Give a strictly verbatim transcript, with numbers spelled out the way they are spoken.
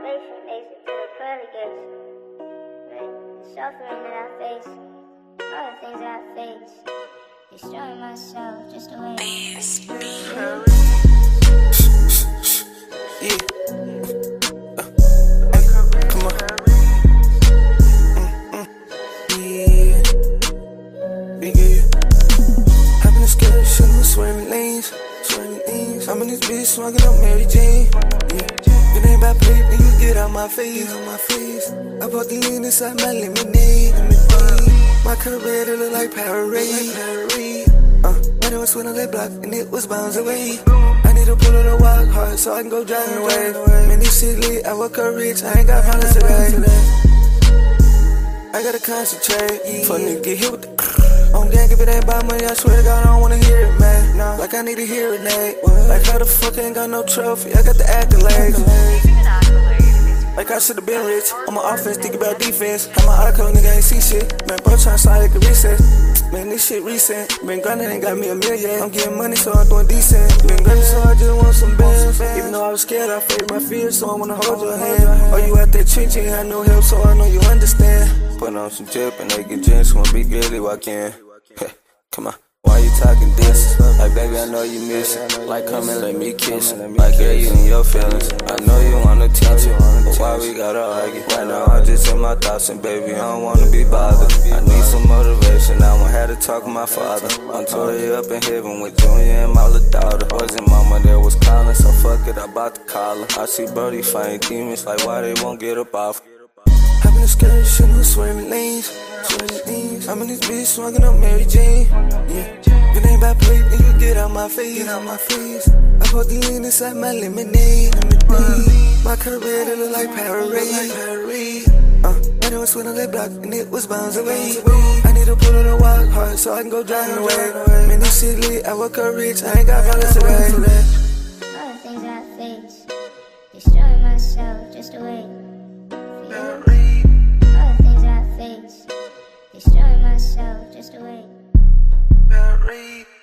face from exit to the pearly gates. Like, the suffering that I face, all the things that I face, destroying myself just the way I Yeah. Uh, come on. Mm, mm, yeah. Big yeah. Hopping the scale, shooting with swerving lanes. Swerving lanes. I'm in this bitch smoking up Mary Jane. Yeah. If it ain't about plate, then you get out my face. Get out my face. I bought the lean inside my lemonade. lemonade. My career, it look like Powerade. Like uh, but it was when I lay block and it was bounds away. I need to pull it a walk hard so I can go driving away. Man, this shit lit, I work up rich, I ain't got problems today. I gotta concentrate, for nigga get hit with the on gang, if it ain't about money, I swear to God, I don't wanna hear it, man. No. Like I need a hearing aid. Like how the fuck I ain't got no trophy, I got the accolades. Like I should've been rich, on my offense, think about defense. Had my eye closed, nigga ain't see shit. Man, bro tryna slide like a recess. Man, this shit recent. Been grinding, ain't got me a million. I'm getting money, so I'm doing decent. Been grinding, so I just want some bands. Even though I was scared, I faked my fears, so I wanna hold your hand. Oh, you out there trench, ain't had no help, so I know you understand. Put on some drip and they get drinks, wanna be gritty, why can't? Come on. Why you talking this? Like, baby, I know you miss it. Like, come and let me kiss it. Like, girl, you in your feelings. I know you want attention, but why we gotta argue? Right now, I'm just in my thoughts, and baby, I don't wanna be bothered. I need some motivation, I won't have to talk to my father. I'm totally up in heaven with Junior and my little daughter. Wasn't mama there was calling, so fuck it, I bout to call her. I see Brody fighting demons, like, why they won't get up off? Hopping the skirt, shooting with swerving lanes. Swerving lanes. I'm in this bitch smoking up Mary Jane. Yeah. If it ain't about plate, then you get out my face. Get out my face. I bought the lean inside my lemonade. lemonade. My career, it look like Powerade. Like Powerade. Uh, and it was when I lay block and it was bounds away. I need to pull it a walk hard so I can go driving away. Man, this shit lit, I work up rich, I ain't got problems today. all the things that I face, destroying myself just the way all the things that I face, destroying myself just the way. Powerade.